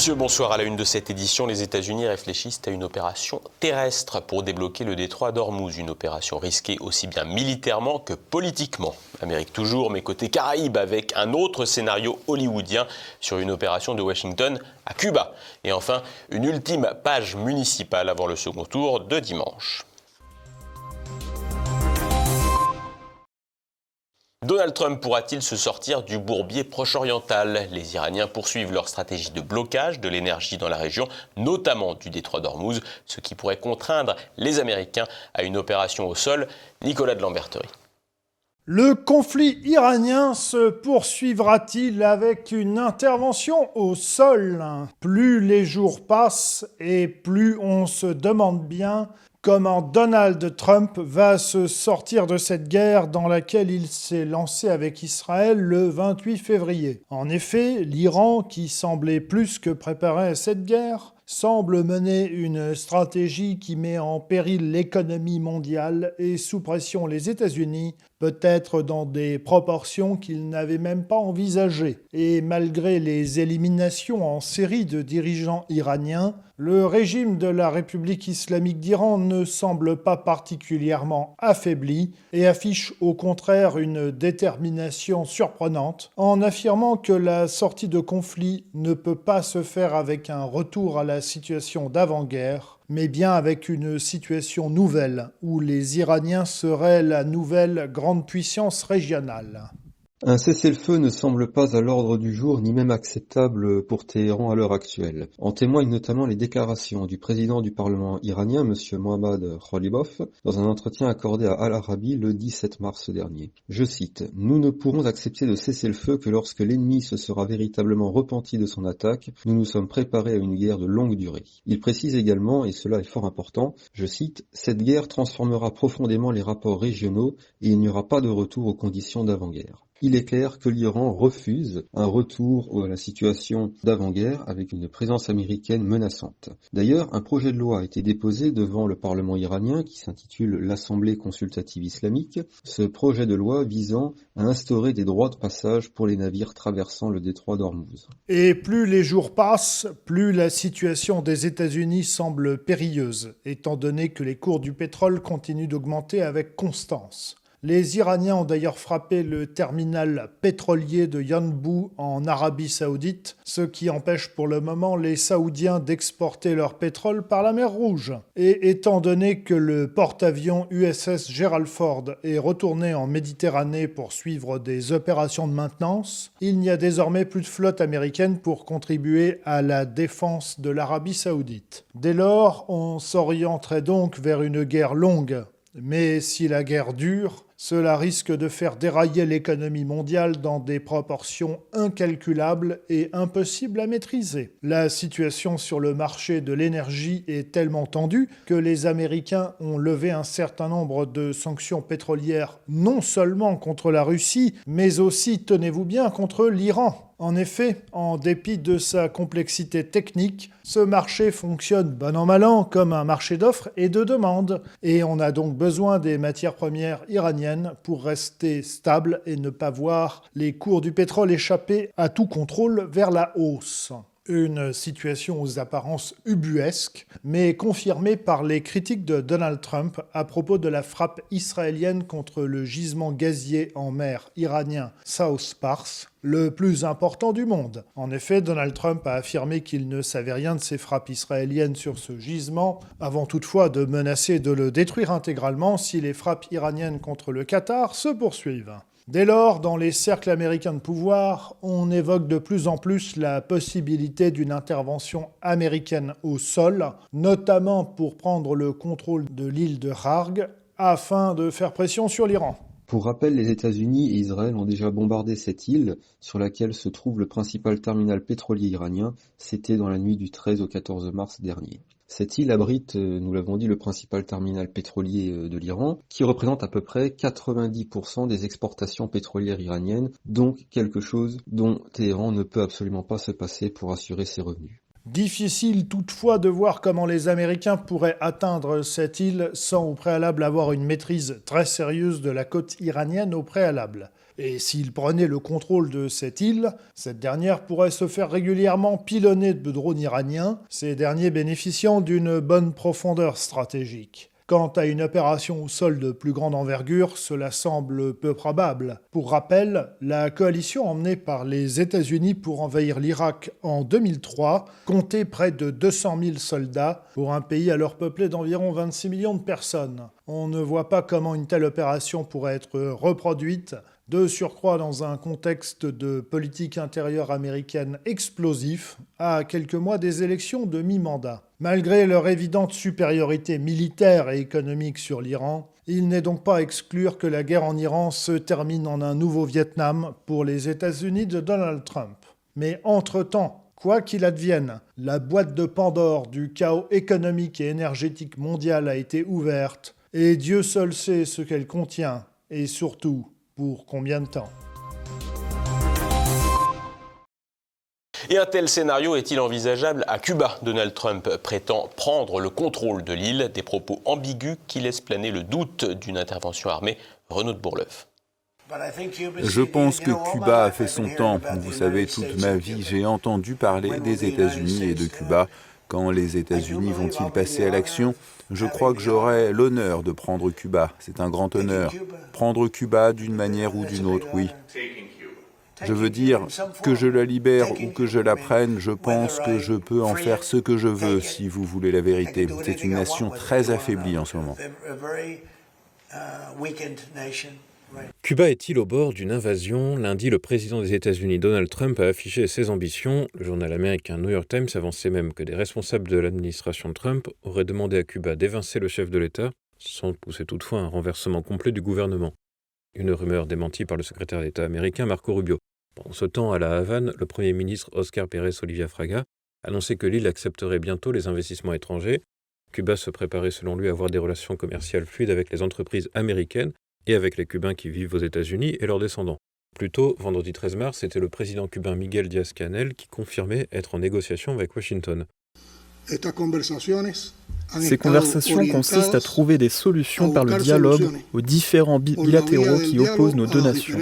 Monsieur, bonsoir. À la une de cette édition, les États-Unis réfléchissent à une opération terrestre pour débloquer le détroit d'Ormuz. Une opération risquée aussi bien militairement que politiquement. Amérique toujours, mais côté Caraïbes, avec un autre scénario hollywoodien sur une opération de Washington à Cuba. Et enfin, une ultime page municipale avant le second tour de dimanche. Donald Trump pourra-t-il se sortir du bourbier proche-oriental? Les Iraniens poursuivent leur stratégie de blocage de l'énergie dans la région, notamment du détroit d'Ormuz, ce qui pourrait contraindre les Américains à une opération au sol. Nicolas de Lamberterie. Le conflit iranien se poursuivra-t-il avec une intervention au sol? Plus les jours passent et plus on se demande bien comment Donald Trump va se sortir de cette guerre dans laquelle il s'est lancé avec Israël le 28 février. En effet, l'Iran, qui semblait plus que préparé à cette guerre, semble mener une stratégie qui met en péril l'économie mondiale et sous pression les États-Unis, peut-être dans des proportions qu'ils n'avaient même pas envisagées. Et malgré les éliminations en série de dirigeants iraniens, le régime de la République islamique d'Iran ne semble pas particulièrement affaibli et affiche au contraire une détermination surprenante en affirmant que la sortie de conflit ne peut pas se faire avec un retour à la situation d'avant-guerre, mais bien avec une situation nouvelle où les Iraniens seraient la nouvelle grande puissance régionale. Un cessez-le-feu ne semble pas à l'ordre du jour ni même acceptable pour Téhéran à l'heure actuelle. En témoignent notamment les déclarations du président du Parlement iranien, M. Mohammad Khalibaf, dans un entretien accordé à Al Arabi le 17 mars dernier. Je cite « Nous ne pourrons accepter de cessez-le-feu que lorsque l'ennemi se sera véritablement repenti de son attaque. Nous nous sommes préparés à une guerre de longue durée. » Il précise également, et cela est fort important, je cite « Cette guerre transformera profondément les rapports régionaux et il n'y aura pas de retour aux conditions d'avant-guerre. » Il est clair que l'Iran refuse un retour à la situation d'avant-guerre avec une présence américaine menaçante. D'ailleurs, un projet de loi a été déposé devant le Parlement iranien qui s'intitule l'Assemblée consultative islamique, ce projet de loi visant à instaurer des droits de passage pour les navires traversant le détroit d'Ormuz. Et plus les jours passent, plus la situation des États-Unis semble périlleuse, étant donné que les cours du pétrole continuent d'augmenter avec constance. Les Iraniens ont d'ailleurs frappé le terminal pétrolier de Yanbu en Arabie Saoudite, ce qui empêche pour le moment les Saoudiens d'exporter leur pétrole par la mer Rouge. Et étant donné que le porte-avions USS Gerald Ford est retourné en Méditerranée pour suivre des opérations de maintenance, il n'y a désormais plus de flotte américaine pour contribuer à la défense de l'Arabie Saoudite. Dès lors, on s'orienterait donc vers une guerre longue. Mais si la guerre dure, cela risque de faire dérailler l'économie mondiale dans des proportions incalculables et impossibles à maîtriser. La situation sur le marché de l'énergie est tellement tendue que les Américains ont levé un certain nombre de sanctions pétrolières non seulement contre la Russie, mais aussi, tenez-vous bien, contre l'Iran. En effet, en dépit de sa complexité technique, ce marché fonctionne bon an mal an comme un marché d'offres et de demandes. Et on a donc besoin des matières premières iraniennes pour rester stable et ne pas voir les cours du pétrole échapper à tout contrôle vers la hausse. Une situation aux apparences ubuesques, mais confirmée par les critiques de Donald Trump à propos de la frappe israélienne contre le gisement gazier en mer iranien South Pars, le plus important du monde. En effet, Donald Trump a affirmé qu'il ne savait rien de ces frappes israéliennes sur ce gisement, avant toutefois de menacer de le détruire intégralement si les frappes iraniennes contre le Qatar se poursuivent. Dès lors, dans les cercles américains de pouvoir, on évoque de plus en plus la possibilité d'une intervention américaine au sol, notamment pour prendre le contrôle de l'île de Kharg, afin de faire pression sur l'Iran. Pour rappel, les États-Unis et Israël ont déjà bombardé cette île, sur laquelle se trouve le principal terminal pétrolier iranien. C'était dans la nuit du 13 au 14 mars dernier. Cette île abrite, nous l'avons dit, le principal terminal pétrolier de l'Iran, qui représente à peu près 90% des exportations pétrolières iraniennes, donc quelque chose dont Téhéran ne peut absolument pas se passer pour assurer ses revenus. Difficile toutefois de voir comment les Américains pourraient atteindre cette île sans au préalable avoir une maîtrise très sérieuse de la côte iranienne au préalable. Et s'il prenait le contrôle de cette île, cette dernière pourrait se faire régulièrement pilonner de drones iraniens, ces derniers bénéficiant d'une bonne profondeur stratégique. Quant à une opération au sol de plus grande envergure, cela semble peu probable. Pour rappel, la coalition emmenée par les États-Unis pour envahir l'Irak en 2003 comptait près de 200 000 soldats pour un pays alors peuplé d'environ 26 millions de personnes. On ne voit pas comment une telle opération pourrait être reproduite, de surcroît dans un contexte de politique intérieure américaine explosif, à quelques mois des élections de mi-mandat. Malgré leur évidente supériorité militaire et économique sur l'Iran, il n'est donc pas à exclure que la guerre en Iran se termine en un nouveau Vietnam pour les États-Unis de Donald Trump. Mais entre-temps, quoi qu'il advienne, la boîte de Pandore du chaos économique et énergétique mondial a été ouverte, et Dieu seul sait ce qu'elle contient, et surtout, pour combien de temps ? Et un tel scénario est-il envisageable à Cuba ? Donald Trump prétend prendre le contrôle de l'île, des propos ambigus qui laissent planer le doute d'une intervention armée. Renaud de Bourleuf. Je pense que Cuba a fait son temps. Vous savez, toute ma vie, j'ai entendu parler des États-Unis et de Cuba. Quand les États-Unis vont-ils passer à l'action ? Je crois que j'aurai l'honneur de prendre Cuba. C'est un grand honneur. Prendre Cuba d'une manière ou d'une autre, oui. Je veux dire, que je la libère ou que je la prenne, je pense que je peux en faire ce que je veux, si vous voulez la vérité. C'est une nation très affaiblie en ce moment. Cuba est-il au bord d'une invasion ? Lundi, le président des États-Unis, Donald Trump, a affiché ses ambitions. Le journal américain New York Times avançait même que des responsables de l'administration Trump auraient demandé à Cuba d'évincer le chef de l'État, sans pousser toutefois un renversement complet du gouvernement. Une rumeur démentie par le secrétaire d'État américain Marco Rubio. Pendant ce temps, à La Havane, le Premier ministre Oscar Pérez Olivia Fraga annonçait que l'île accepterait bientôt les investissements étrangers. Cuba se préparait selon lui à avoir des relations commerciales fluides avec les entreprises américaines et avec les Cubains qui vivent aux États-Unis et leurs descendants. Plus tôt, vendredi 13 mars, c'était le président cubain Miguel Díaz-Canel qui confirmait être en négociation avec Washington. Ces conversations consistent à trouver des solutions par le dialogue aux différends bilatéraux qui opposent nos deux nations.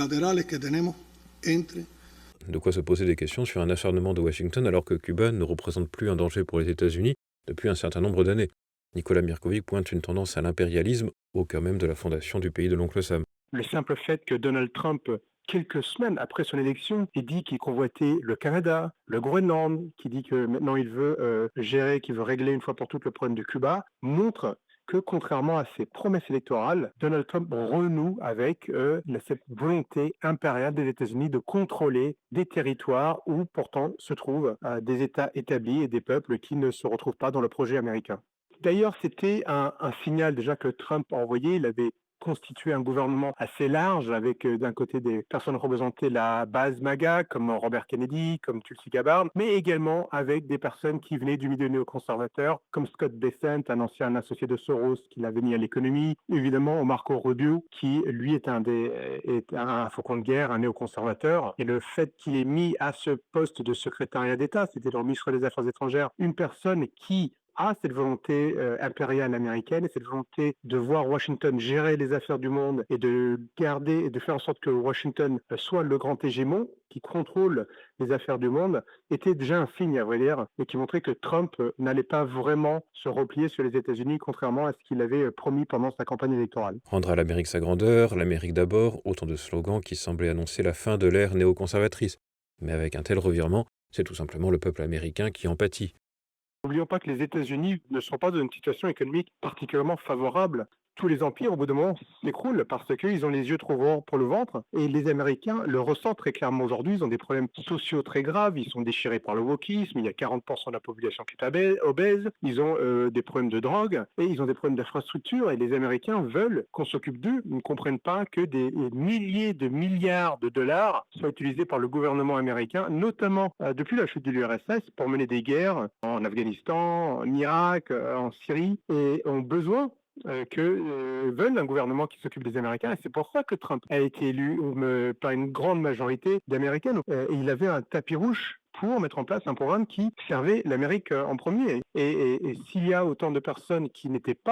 De quoi se poser des questions sur un acharnement de Washington alors que Cuba ne représente plus un danger pour les États-Unis depuis un certain nombre d'années. Nicolas Mirkovic pointe une tendance à l'impérialisme au cœur même de la fondation du pays de l'oncle Sam. Le simple fait que Donald Trump, quelques semaines après son élection, ait dit qu'il convoitait le Canada, le Groenland, qui dit que maintenant il veut qu'il veut régler une fois pour toutes le problème de Cuba, montre que contrairement à ses promesses électorales, Donald Trump renoue avec cette volonté impériale des États-Unis de contrôler des territoires où pourtant se trouvent des États établis et des peuples qui ne se retrouvent pas dans le projet américain. D'ailleurs, c'était un signal déjà que Trump a envoyé. Il avait constitué un gouvernement assez large avec d'un côté des personnes représentées la base MAGA comme Robert Kennedy, comme Tulsi Gabbard, mais également avec des personnes qui venaient du milieu néoconservateur comme Scott Bessent, un ancien associé de Soros qui l'avait mis à l'économie, évidemment Marco Rubio qui lui est un faucon de guerre, un néoconservateur, et le fait qu'il ait mis à ce poste de secrétariat d'État, c'était le ministre des Affaires étrangères, une personne qui a cette volonté impériale américaine et cette volonté de voir Washington gérer les affaires du monde et de garder et de faire en sorte que Washington soit le grand hégémon qui contrôle les affaires du monde, était déjà un signe, à vrai dire, et qui montrait que Trump n'allait pas vraiment se replier sur les États-Unis, contrairement à ce qu'il avait promis pendant sa campagne électorale. Rendre à l'Amérique sa grandeur, l'Amérique d'abord, autant de slogans qui semblaient annoncer la fin de l'ère néoconservatrice. Mais avec un tel revirement, c'est tout simplement le peuple américain qui en pâtit. N'oublions pas que les États-Unis ne sont pas dans une situation économique particulièrement favorable. Tous les empires, au bout d'un moment, s'écroulent parce qu'ils ont les yeux trop grands pour le ventre. Et les Américains le ressentent très clairement aujourd'hui. Ils ont des problèmes sociaux très graves. Ils sont déchirés par le wokisme. Il y a 40% de la population qui est obèse. Ils ont des problèmes de drogue et ils ont des problèmes d'infrastructure. Et les Américains veulent qu'on s'occupe d'eux. Ils ne comprennent pas que des milliers de milliards de dollars soient utilisés par le gouvernement américain, notamment depuis la chute de l'URSS, pour mener des guerres en Afghanistan, en Irak, en Syrie, et ont besoin veulent un gouvernement qui s'occupe des Américains. Et c'est pour ça que Trump a été élu par une grande majorité d'Américains. Et il avait un tapis rouge pour mettre en place un programme qui servait l'Amérique en premier. Et s'il y a autant de personnes qui n'étaient pas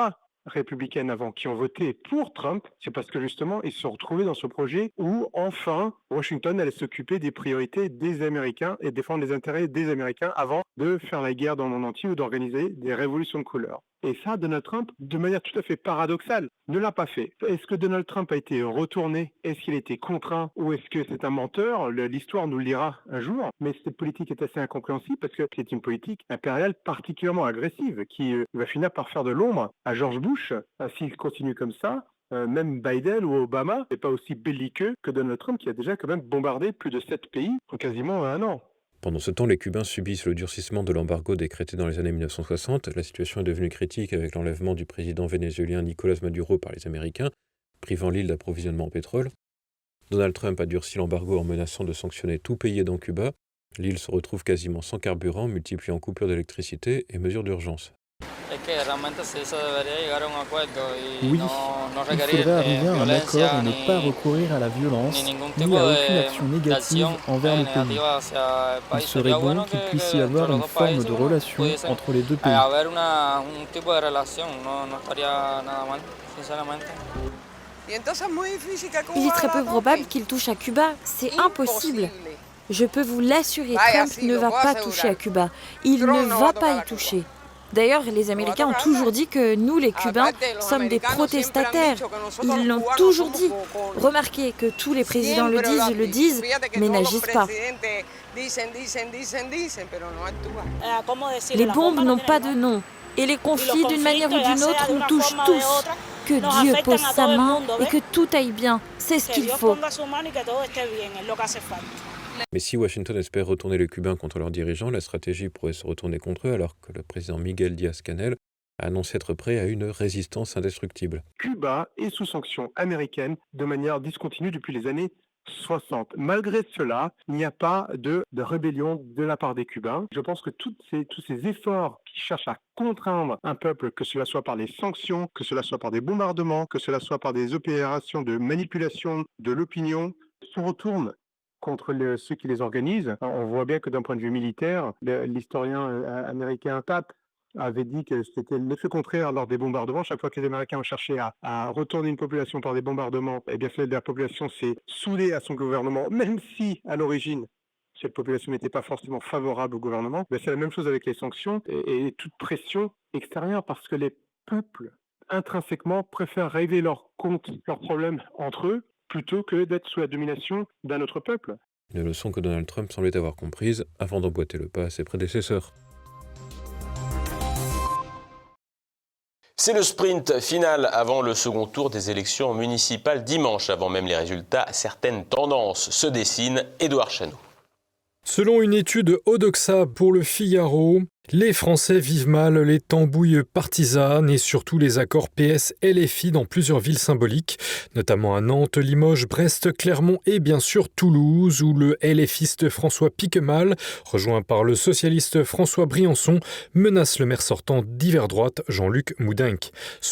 républicaines avant qui ont voté pour Trump, c'est parce que justement, ils se sont retrouvés dans ce projet où, enfin, Washington allait s'occuper des priorités des Américains et défendre les intérêts des Américains avant de faire la guerre dans le monde entier ou d'organiser des révolutions de couleur. Et ça, Donald Trump, de manière tout à fait paradoxale, ne l'a pas fait. Est-ce que Donald Trump a été retourné? Est-ce qu'il a été contraint? Ou est-ce que c'est un menteur? L'histoire nous le dira un jour. Mais cette politique est assez incompréhensible parce que c'est une politique impériale particulièrement agressive qui va finir par faire de l'ombre à George Bush s'il continue comme ça. Même Biden ou Obama n'est pas aussi belliqueux que Donald Trump qui a déjà quand même bombardé plus de 7 pays en quasiment un an. Pendant ce temps, les Cubains subissent le durcissement de l'embargo décrété dans les années 1960. La situation est devenue critique avec l'enlèvement du président vénézuélien Nicolás Maduro par les Américains, privant l'île d'approvisionnement en pétrole. Donald Trump a durci l'embargo en menaçant de sanctionner tout pays aidant Cuba. L'île se retrouve quasiment sans carburant, multipliant coupures d'électricité et mesures d'urgence. Oui, il faudrait arriver à un accord et ne pas recourir à la violence ni à aucune action négative envers le pays. Il serait bon qu'il puisse y avoir une forme de relation entre les deux pays. Il est très peu probable qu'il touche à Cuba, c'est impossible. Je peux vous l'assurer, Trump ne va pas toucher à Cuba. Il ne va pas y toucher. D'ailleurs, les Américains ont toujours dit que nous, les Cubains, sommes des protestataires. Ils l'ont toujours dit. Remarquez que tous les présidents le disent, mais n'agissent pas. Les bombes n'ont pas de nom. Et les conflits, d'une manière ou d'une autre, nous touchent tous. Que Dieu pose sa main et que tout aille bien. C'est ce qu'il faut. Mais si Washington espère retourner les Cubains contre leurs dirigeants, la stratégie pourrait se retourner contre eux alors que le président Miguel Díaz-Canel a annoncé être prêt à une résistance indestructible. Cuba est sous sanctions américaines de manière discontinue depuis les années 60. Malgré cela, il n'y a pas de rébellion de la part des Cubains. Je pense que tous ces efforts qui cherchent à contraindre un peuple, que cela soit par des sanctions, que cela soit par des bombardements, que cela soit par des opérations de manipulation de l'opinion, se retournent contre ceux qui les organisent. On voit bien que d'un point de vue militaire, l'historien américain Tapp avait dit que c'était l'effet contraire lors des bombardements. Chaque fois que les Américains ont cherché à retourner une population par des bombardements, eh bien, la population s'est soudée à son gouvernement, même si, à l'origine, cette population n'était pas forcément favorable au gouvernement. Mais c'est la même chose avec les sanctions et toute pression extérieure, parce que les peuples, intrinsèquement, préfèrent régler leurs comptes, leurs problèmes entre eux, plutôt que d'être sous la domination d'un autre peuple. Une leçon que Donald Trump semblait avoir comprise avant d'emboîter le pas à ses prédécesseurs. C'est le sprint final avant le second tour des élections municipales dimanche. Avant même les résultats, certaines tendances se dessinent. Édouard Chanoux. Selon une étude Odoxa pour le Figaro, les Français vivent mal les tambouilles partisanes et surtout les accords PS-LFI dans plusieurs villes symboliques, notamment à Nantes, Limoges, Brest, Clermont et bien sûr Toulouse, où le LFiste François Piquemal, rejoint par le socialiste François Briançon, menace le maire sortant d'hiver droite Jean-Luc Moudenc.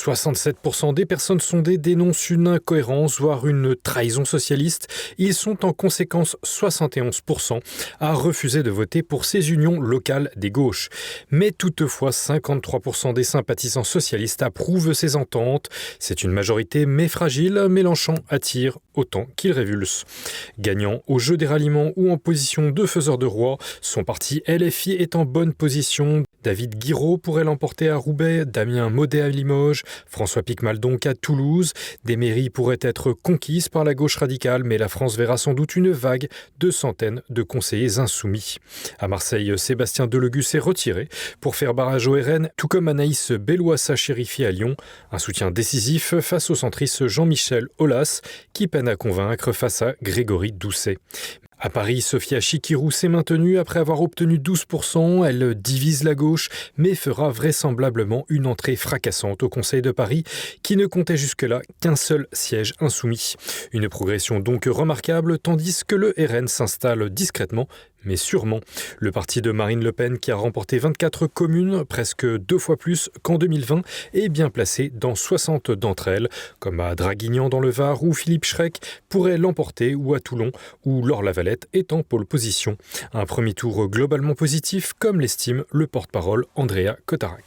67% des personnes sondées dénoncent une incohérence, voire une trahison socialiste. Ils sont en conséquence 71% à refuser de voter pour ces unions locales des gauches. Mais toutefois, 53% des sympathisants socialistes approuvent ces ententes. C'est une majorité mais fragile. Mélenchon attire autant qu'il révulse. Gagnant au jeu des ralliements ou en position de faiseur de roi, son parti LFI est en bonne position. David Guiraud pourrait l'emporter à Roubaix, Damien Maudet à Limoges, François Piquemal donc à Toulouse. Des mairies pourraient être conquises par la gauche radicale, mais la France verra sans doute une vague de centaines de conseillers insoumis. À Marseille, Sébastien Delegus est retiré pour faire barrage au RN, tout comme Anaïs Bellouassa-Chérifi à Lyon. Un soutien décisif face au centriste Jean-Michel Aulas, qui peine à convaincre face à Grégory Doucet. À Paris, Sophia Chikirou s'est maintenue après avoir obtenu 12%. Elle divise la gauche, mais fera vraisemblablement une entrée fracassante au Conseil de Paris, qui ne comptait jusque-là qu'un seul siège insoumis. Une progression donc remarquable, tandis que le RN s'installe discrètement, mais sûrement. Le parti de Marine Le Pen, qui a remporté 24 communes, presque 2 fois plus qu'en 2020, est bien placé dans 60 d'entre elles, comme à Draguignan dans le Var, où Philippe Schreck pourrait l'emporter, ou à Toulon, où Laure Lavalette est en pole position. Un premier tour globalement positif, comme l'estime le porte-parole Andrea Cotarac.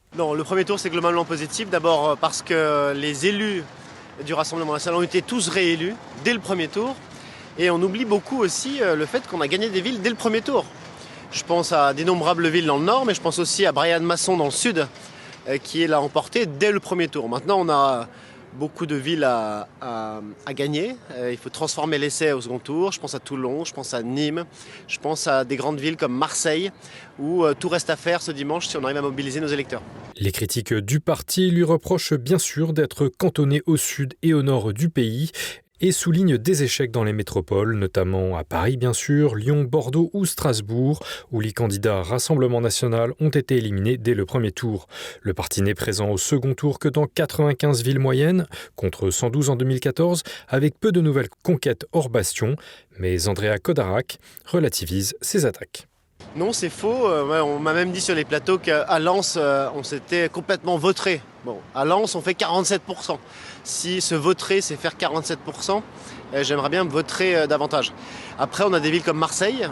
Non, le premier tour c'est globalement positif. D'abord parce que les élus du Rassemblement national ont été tous réélus dès le premier tour. Et on oublie beaucoup aussi le fait qu'on a gagné des villes dès le premier tour. Je pense à d'innombrables villes dans le nord, mais je pense aussi à Bryan Masson dans le sud, qui l'a emporté dès le premier tour. Maintenant, on a beaucoup de villes à gagner. Il faut transformer l'essai au second tour. Je pense à Toulon, je pense à Nîmes, je pense à des grandes villes comme Marseille, où tout reste à faire ce dimanche si on arrive à mobiliser nos électeurs. Les critiques du parti lui reprochent bien sûr d'être cantonné au sud et au nord du pays et souligne des échecs dans les métropoles, notamment à Paris bien sûr, Lyon, Bordeaux ou Strasbourg, où les candidats Rassemblement national ont été éliminés dès le premier tour. Le parti n'est présent au second tour que dans 95 villes moyennes, contre 112 en 2014, avec peu de nouvelles conquêtes hors bastion, mais Andrea Kodarac relativise ses attaques. Non, c'est faux. On m'a même dit sur les plateaux qu'à Lens, on s'était complètement vautré. Bon, à Lens, on fait 47%. Si se vautrer, c'est faire 47%, j'aimerais bien me vautrer davantage. Après, on a des villes comme Marseille.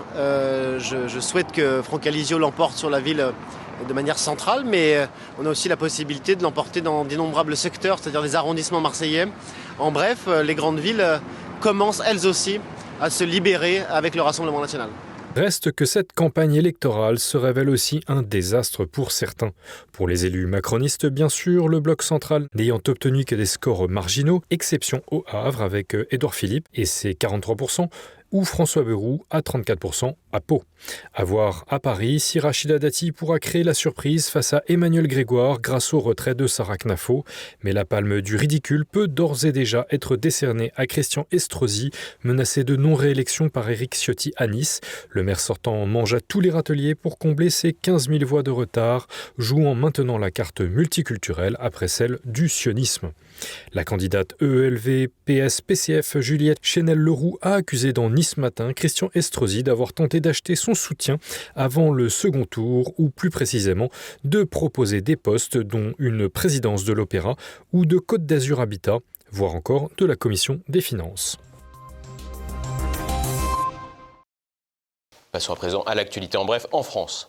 Je souhaite que Franck Alizio l'emporte sur la ville de manière centrale, mais on a aussi la possibilité de l'emporter dans d'innombrables secteurs, c'est-à-dire les arrondissements marseillais. En bref, les grandes villes commencent elles aussi à se libérer avec le Rassemblement national. Reste que cette campagne électorale se révèle aussi un désastre pour certains. Pour les élus macronistes, bien sûr, le bloc central n'ayant obtenu que des scores marginaux, exception au Havre avec Édouard Philippe et ses 43%, ou François Bayrou à 34% à Pau. À voir à Paris si Rachida Dati pourra créer la surprise face à Emmanuel Grégoire grâce au retrait de Sarah Knafo, mais la palme du ridicule peut d'ores et déjà être décernée à Christian Estrosi, menacé de non-réélection par Éric Ciotti à Nice. Le maire sortant mange à tous les râteliers pour combler ses 15 000 voix de retard, jouant maintenant la carte multiculturelle après celle du sionisme. La candidate EELV, PS, PCF Juliette Chenel-Leroux a accusé dans Nice Matin Christian Estrosi d'avoir tenté d'acheter son soutien avant le second tour, ou plus précisément de proposer des postes dont une présidence de l'Opéra ou de Côte d'Azur Habitat, voire encore de la Commission des Finances. Passons à présent à l'actualité en bref en France.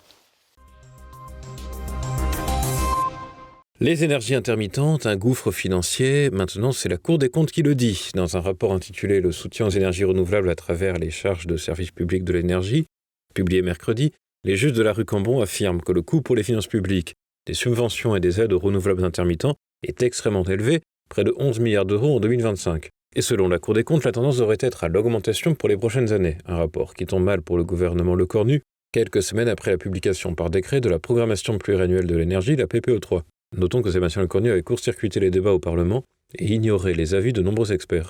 Les énergies intermittentes, un gouffre financier, maintenant c'est la Cour des comptes qui le dit. Dans un rapport intitulé « Le soutien aux énergies renouvelables à travers les charges de service public de l'énergie », publié mercredi, les juges de la rue Cambon affirment que le coût pour les finances publiques, des subventions et des aides aux renouvelables intermittents est extrêmement élevé, près de 11 milliards d'euros en 2025. Et selon la Cour des comptes, la tendance devrait être à l'augmentation pour les prochaines années. Un rapport qui tombe mal pour le gouvernement Lecornu, quelques semaines après la publication par décret de la programmation pluriannuelle de l'énergie, la PPE3. Notons que Sébastien Lecornu avait court-circuité les débats au Parlement et ignoré les avis de nombreux experts.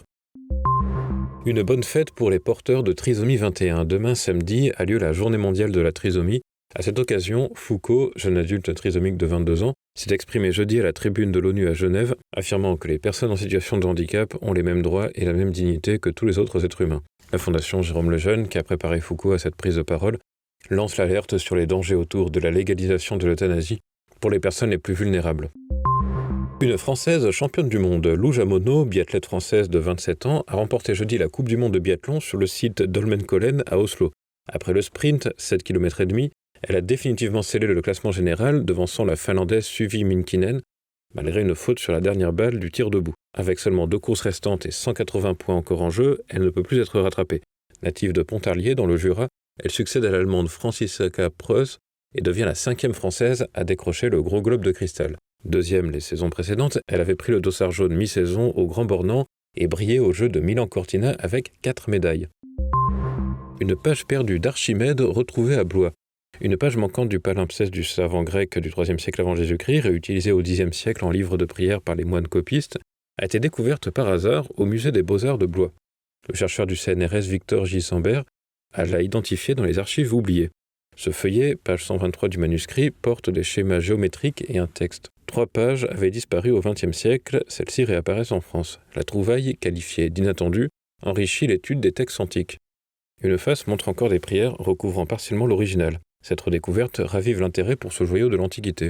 Une bonne fête pour les porteurs de trisomie 21. Demain, samedi, a lieu la Journée mondiale de la trisomie. À cette occasion, Foucault, jeune adulte trisomique de 22 ans, s'est exprimé jeudi à la tribune de l'ONU à Genève, affirmant que les personnes en situation de handicap ont les mêmes droits et la même dignité que tous les autres êtres humains. La Fondation Jérôme Lejeune, qui a préparé Foucault à cette prise de parole, lance l'alerte sur les dangers autour de la légalisation de l'euthanasie pour les personnes les plus vulnérables. Une Française championne du monde, Lou Jamono, biathlète française de 27 ans, a remporté jeudi la Coupe du monde de biathlon sur le site d'Holmenkollen à Oslo. Après le sprint, 7,5 km, elle a définitivement scellé le classement général, devançant la Finlandaise Suvi Minkinen, malgré une faute sur la dernière balle du tir debout. Avec seulement 2 courses restantes et 180 points encore en jeu, elle ne peut plus être rattrapée. Native de Pontarlier, dans le Jura, elle succède à l'Allemande Franziska Preuss et devient la 5e Française à décrocher le Gros Globe de Cristal. Deuxième les saisons précédentes, elle avait pris le dossard jaune mi-saison au Grand Bornand et brillé au jeu de Milan-Cortina avec 4 médailles. Une page perdue d'Archimède retrouvée à Blois. Une page manquante du palimpseste du savant grec du IIIe siècle avant Jésus-Christ, réutilisée au Xe siècle en livre de prière par les moines copistes, a été découverte par hasard au musée des Beaux-Arts de Blois. Le chercheur du CNRS Victor Gisembert l'a identifié dans les archives oubliées. Ce feuillet, page 123 du manuscrit, porte des schémas géométriques et un texte. 3 pages avaient disparu au XXe siècle, celles-ci réapparaissent en France. La trouvaille, qualifiée d'inattendue, enrichit l'étude des textes antiques. Une face montre encore des prières recouvrant partiellement l'original. Cette redécouverte ravive l'intérêt pour ce joyau de l'Antiquité.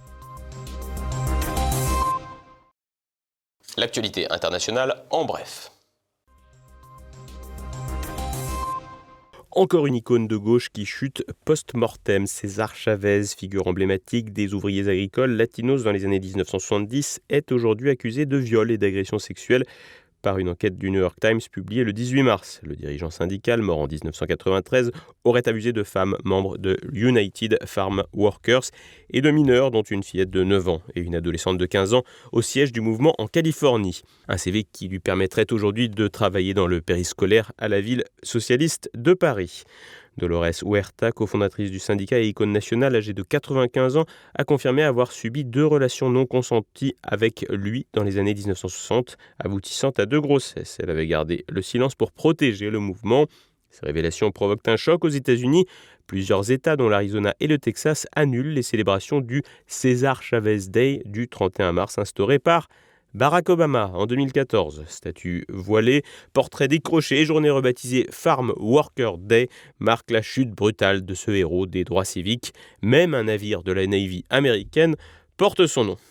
L'actualité internationale en bref. Encore une icône de gauche qui chute post-mortem. César Chavez, figure emblématique des ouvriers agricoles latinos dans les années 1970, est aujourd'hui accusé de viol et d'agression sexuelle par une enquête du New York Times publiée le 18 mars. Le dirigeant syndical, mort en 1993, aurait abusé de femmes membres de United Farm Workers et de mineurs, dont une fillette de 9 ans et une adolescente de 15 ans, au siège du mouvement en Californie. Un CV qui lui permettrait aujourd'hui de travailler dans le périscolaire à la ville socialiste de Paris. Dolores Huerta, cofondatrice du syndicat et icône nationale âgée de 95 ans, a confirmé avoir subi 2 relations non consenties avec lui dans les années 1960, aboutissant à 2 grossesses. Elle avait gardé le silence pour protéger le mouvement. Ces révélations provoquent un choc aux États-Unis. Plusieurs États, dont l'Arizona et le Texas, annulent les célébrations du César Chavez Day du 31 mars instauré par Barack Obama en 2014, statue voilée, portrait décroché et journée rebaptisée Farm Worker Day marque la chute brutale de ce héros des droits civiques. Même un navire de la Navy américaine porte son nom.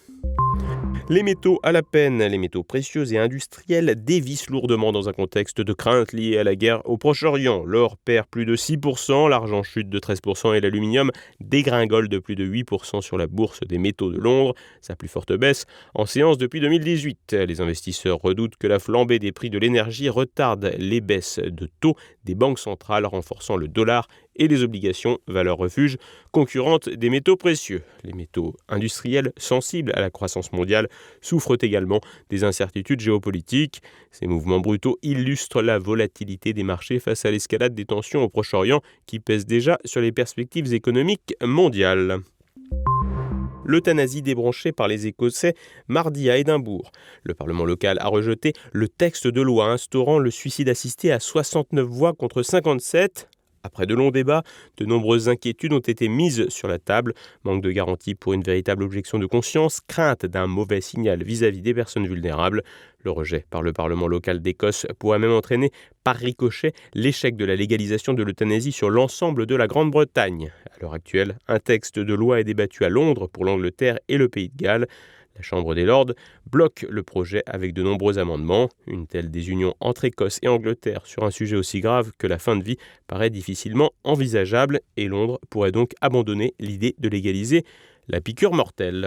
Les métaux à la peine, les métaux précieux et industriels dévissent lourdement dans un contexte de crainte lié à la guerre au Proche-Orient. L'or perd plus de 6%, l'argent chute de 13% et l'aluminium dégringole de plus de 8% sur la bourse des métaux de Londres, sa plus forte baisse en séance depuis 2018. Les investisseurs redoutent que la flambée des prix de l'énergie retarde les baisses de taux des banques centrales, renforçant le dollar et les obligations, valeurs refuge, concurrentes des métaux précieux. Les métaux industriels, sensibles à la croissance mondiale, souffrent également des incertitudes géopolitiques. Ces mouvements brutaux illustrent la volatilité des marchés face à l'escalade des tensions au Proche-Orient qui pèsent déjà sur les perspectives économiques mondiales. L'euthanasie débranchée par les Écossais mardi à Édimbourg. Le Parlement local a rejeté le texte de loi instaurant le suicide assisté à 69 voix contre 57. Après de longs débats, de nombreuses inquiétudes ont été mises sur la table. Manque de garantie pour une véritable objection de conscience, crainte d'un mauvais signal vis-à-vis des personnes vulnérables. Le rejet par le Parlement local d'Écosse pourrait même entraîner, par ricochet, l'échec de la légalisation de l'euthanasie sur l'ensemble de la Grande-Bretagne. À l'heure actuelle, un texte de loi est débattu à Londres pour l'Angleterre et le Pays de Galles. La Chambre des Lords bloque le projet avec de nombreux amendements. Une telle désunion entre Écosse et Angleterre sur un sujet aussi grave que la fin de vie paraît difficilement envisageable et Londres pourrait donc abandonner l'idée de légaliser la piqûre mortelle.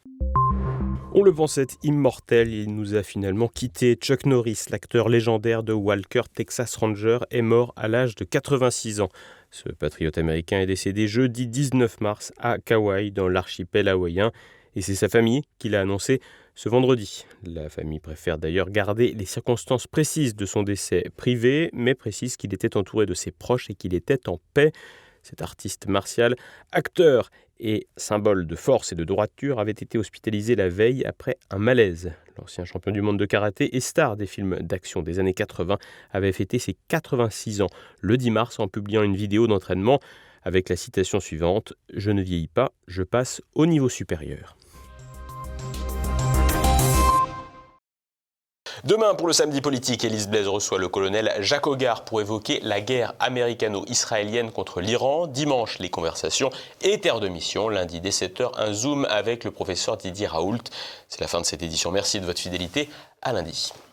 On le pensait immortel, il nous a finalement quitté. Chuck Norris, l'acteur légendaire de Walker Texas Ranger, est mort à l'âge de 86 ans. Ce patriote américain est décédé jeudi 19 mars à Kauai, dans l'archipel hawaïen. Et c'est sa famille qui l'a annoncé ce vendredi. La famille préfère d'ailleurs garder les circonstances précises de son décès privé, mais précise qu'il était entouré de ses proches et qu'il était en paix. Cet artiste martial, acteur et symbole de force et de droiture, avait été hospitalisé la veille après un malaise. L'ancien champion du monde de karaté et star des films d'action des années 80 avait fêté ses 86 ans le 10 mars en publiant une vidéo d'entraînement avec la citation suivante « Je ne vieillis pas, je passe au niveau supérieur ». Demain, pour le samedi politique, Élise Blaise reçoit le colonel Jacques Hogar pour évoquer la guerre américano-israélienne contre l'Iran. Dimanche, les conversations et terre de mission. Lundi, dès 7h, un zoom avec le professeur Didier Raoult. C'est la fin de cette édition. Merci de votre fidélité. À lundi.